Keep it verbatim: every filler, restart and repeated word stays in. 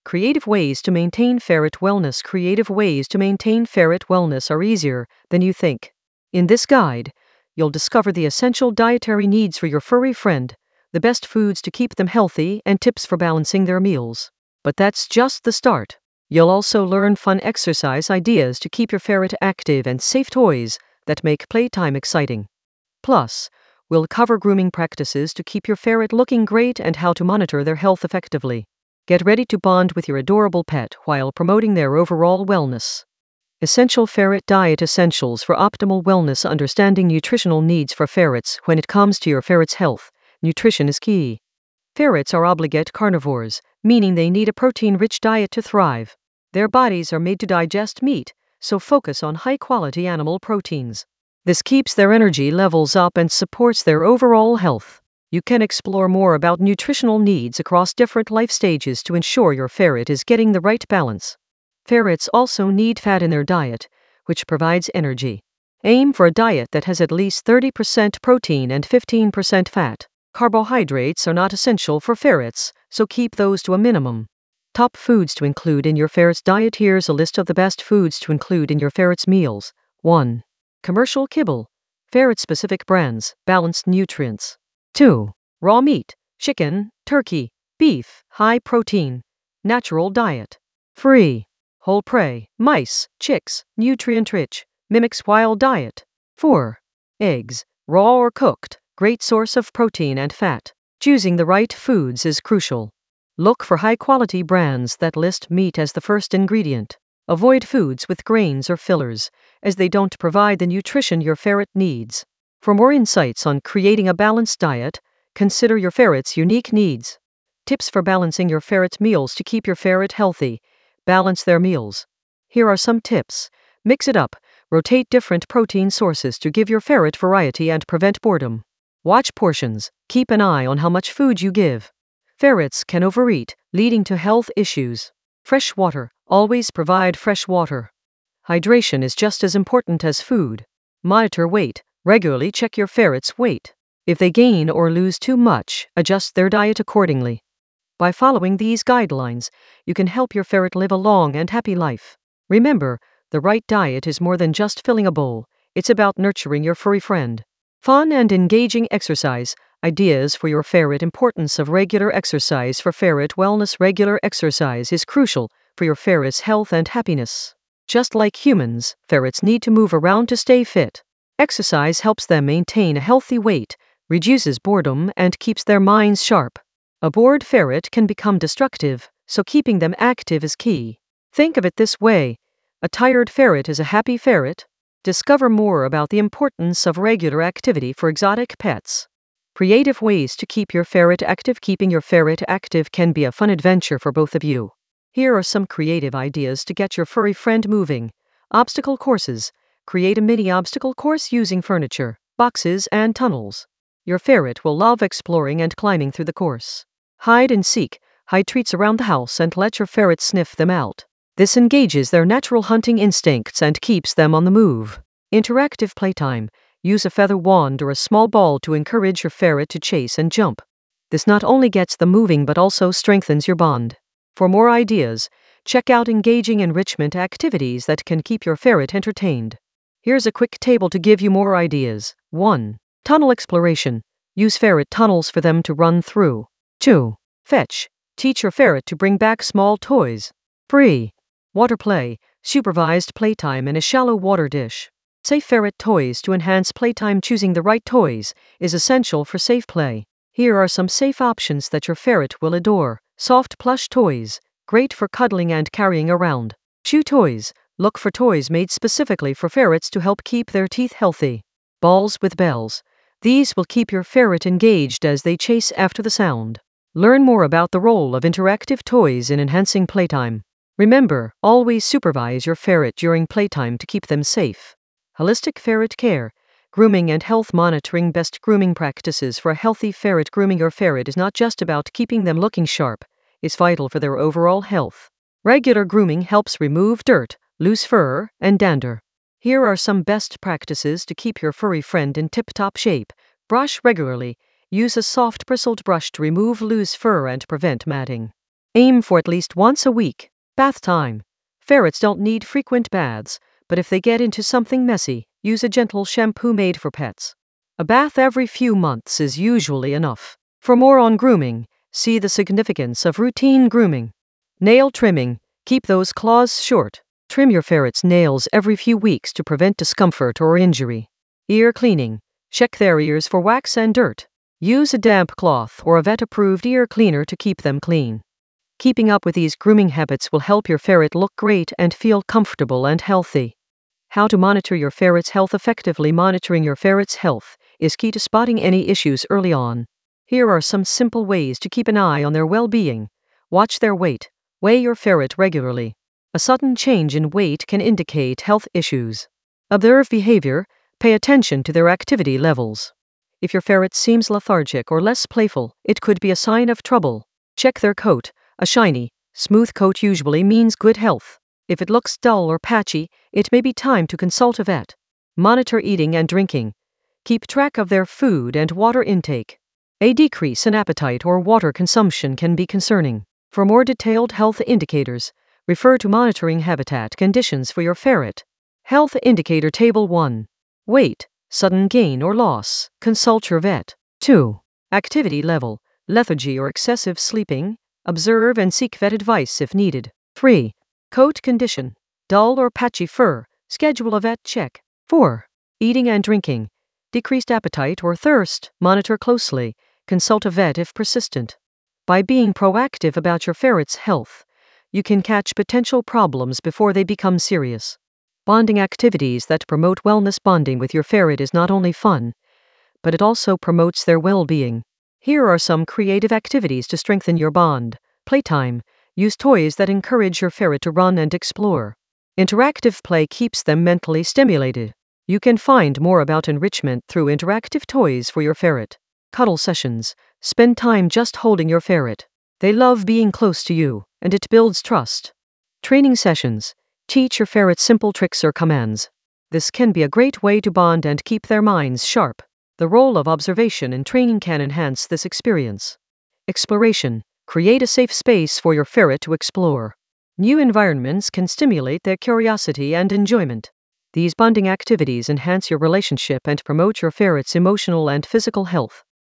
Creative ways to maintain ferret wellness. Creative ways to maintain ferret wellness are easier than you think. In this guide, you'll discover the essential dietary needs for your furry friend, the best foods to keep them healthy, and tips for balancing their meals. But that's just the start. You'll also learn fun exercise ideas to keep your ferret active and safe toys that make playtime exciting. Plus, we'll cover grooming practices to keep your ferret looking great and how to monitor their health effectively. Get ready to bond with your adorable pet while promoting their overall wellness. Essential Ferret Diet Essentials for optimal wellness. Understanding nutritional needs for ferrets. When it comes to your ferret's health, nutrition is key. Ferrets are obligate carnivores, meaning they need a protein-rich diet to thrive. Their bodies are made to digest meat, so focus on high-quality animal proteins. This keeps their energy levels up and supports their overall health. You can explore more about nutritional needs across different life stages to ensure your ferret is getting the right balance. Ferrets also need fat in their diet, which provides energy. Aim for a diet that has at least thirty percent protein and fifteen percent fat. Carbohydrates are not essential for ferrets, so keep those to a minimum. Top foods to include in your ferret's diet. Here's a list of the best foods to include in your ferret's meals. one. Commercial kibble. Ferret-specific brands, balanced nutrients. two. Raw meat, chicken, turkey, beef, high protein, natural diet. three. Whole prey, mice, chicks, nutrient-rich, mimics wild diet. four. Eggs, raw or cooked, great source of protein and fat. Choosing the right foods is crucial. Look for high-quality brands that list meat as the first ingredient. Avoid foods with grains or fillers, as they don't provide the nutrition your ferret needs. For more insights on creating a balanced diet, consider your ferret's unique needs. Tips for balancing your ferret's meals to keep your ferret healthy. Balance their meals. Here are some tips. Mix it up. Rotate different protein sources to give your ferret variety and prevent boredom. Watch portions. Keep an eye on how much food you give. Ferrets can overeat, leading to health issues. Fresh water. Always provide fresh water. Hydration is just as important as food. Monitor weight. Regularly check your ferret's weight. If they gain or lose too much, adjust their diet accordingly. By following these guidelines, you can help your ferret live a long and happy life. Remember, the right diet is more than just filling a bowl. It's about nurturing your furry friend. Fun and engaging exercise. Ideas for your ferret. Importance of regular exercise for ferret wellness. Regular exercise is crucial for your ferret's health and happiness. Just like humans, ferrets need to move around to stay fit. Exercise helps them maintain a healthy weight, reduces boredom, and keeps their minds sharp. A bored ferret can become destructive, so keeping them active is key. Think of it this way: a tired ferret is a happy ferret. Discover more about the importance of regular activity for exotic pets. Creative ways to keep your ferret active. Keeping your ferret active can be a fun adventure for both of you. Here are some creative ideas to get your furry friend moving. Obstacle courses. Create a mini obstacle course using furniture, boxes, and tunnels. Your ferret will love exploring and climbing through the course. Hide and seek. Hide treats around the house and let your ferret sniff them out. This engages their natural hunting instincts and keeps them on the move. Interactive playtime. Use a feather wand or a small ball to encourage your ferret to chase and jump. This not only gets them moving but also strengthens your bond. For more ideas, check out engaging enrichment activities that can keep your ferret entertained. Here's a quick table to give you more ideas. one. Tunnel exploration. Use ferret tunnels for them to run through. two. Fetch. Teach your ferret to bring back small toys. three. Water play. Supervised playtime in a shallow water dish. Safe ferret toys to enhance playtime. Choosing the right toys is essential for safe play. Here are some safe options that your ferret will adore. Soft plush toys. Great for cuddling and carrying around. Chew toys. Look for toys made specifically for ferrets to help keep their teeth healthy. Balls with bells. These will keep your ferret engaged as they chase after the sound. Learn more about the role of interactive toys in enhancing playtime. Remember, always supervise your ferret during playtime to keep them safe. Holistic ferret care. Grooming and health monitoring. Best grooming practices for a healthy ferret. Grooming your ferret is not just about keeping them looking sharp. It's vital for their overall health. Regular grooming helps remove dirt, loose fur, and dander. Here are some best practices to keep your furry friend in tip-top shape. Brush regularly. Use a soft bristled brush to remove loose fur and prevent matting. Aim for at least once a week. Bath time. Ferrets don't need frequent baths, but if they get into something messy, use a gentle shampoo made for pets. A bath every few months is usually enough. For more on grooming, see the significance of routine grooming. Nail trimming. Keep those claws short. Trim your ferret's nails every few weeks to prevent discomfort or injury. Ear cleaning. Check their ears for wax and dirt. Use a damp cloth or a vet-approved ear cleaner to keep them clean. Keeping up with these grooming habits will help your ferret look great and feel comfortable and healthy. How to monitor your ferret's health effectively. Monitoring your ferret's health is key to spotting any issues early on. Here are some simple ways to keep an eye on their well-being. Watch their weight. Weigh your ferret regularly. A sudden change in weight can indicate health issues. Observe behavior. Pay attention to their activity levels. If your ferret seems lethargic or less playful, it could be a sign of trouble. Check their coat. A shiny, smooth coat usually means good health. If it looks dull or patchy, it may be time to consult a vet. Monitor eating and drinking. Keep track of their food and water intake. A decrease in appetite or water consumption can be concerning. For more detailed health indicators, refer to monitoring habitat conditions for your ferret. Health Indicator Table one. Weight, sudden gain or loss. Consult your vet. two. Activity level, lethargy or excessive sleeping. Observe and seek vet advice if needed. three. Coat condition, dull or patchy fur. Schedule a vet check. four. Eating and drinking. Decreased appetite or thirst. Monitor closely. Consult a vet if persistent. By being proactive about your ferret's health, you can catch potential problems before they become serious. Bonding activities that promote wellness. Bonding with your ferret is not only fun, but it also promotes their well-being. Here are some creative activities to strengthen your bond. Playtime. Use toys that encourage your ferret to run and explore. Interactive play keeps them mentally stimulated. You can find more about enrichment through interactive toys for your ferret. Cuddle sessions. Spend time just holding your ferret. They love being close to you, and it builds trust. Training sessions. Teach your ferret simple tricks or commands. This can be a great way to bond and keep their minds sharp. The role of observation in training can enhance this experience. Exploration. Create a safe space for your ferret to explore. New environments can stimulate their curiosity and enjoyment. These bonding activities enhance your relationship and promote your ferret's emotional and physical health.